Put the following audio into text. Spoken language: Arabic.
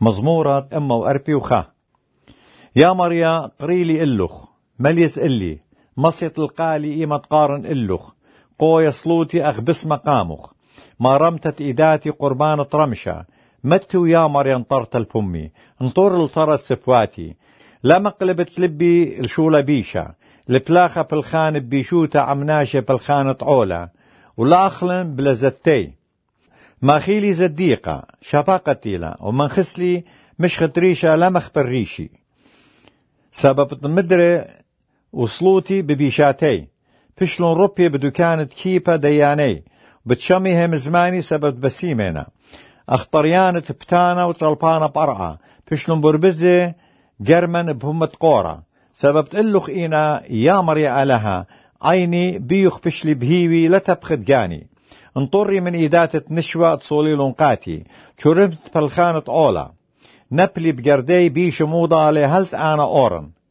مزمورة أما وأربي وخا. يا مريا قريلي إلخ مليس إلي مصيت القالي إيمة قارن إلخ قوي صلوتي أخبس مقامخ ما رمتت إيداتي قربان رمشة متو يا مريا انطرت الفمي انطر الطرت سفواتي لا مقلبت لبي الشولة بيشة البلاخة بالخان بيشوتا عمناشة بالخانة عولة ولا أخلن بلزتي ما خيلي زديقة شفاقتي لا ومن خسلي مش خطريشة لا مخبر ريشي سبب المدرة وصلوتي ببيشاتي فشلون ربي بدكانت كيبا دياني بتشمي هم زماني سبب بسيمينا اخطريانة بتانا وطلبانا بقرعة فشلون بربزة جرمن بهمة قورة سبب تقلخ إينا يا مريا لها عيني بيخ فشلي بهيوي لتبخد جاني انطري من إيدات نشوى تصولي لنقاتي شربت بالخانة أولا نبلي بجردي بيش موضة لهلت أنا أورن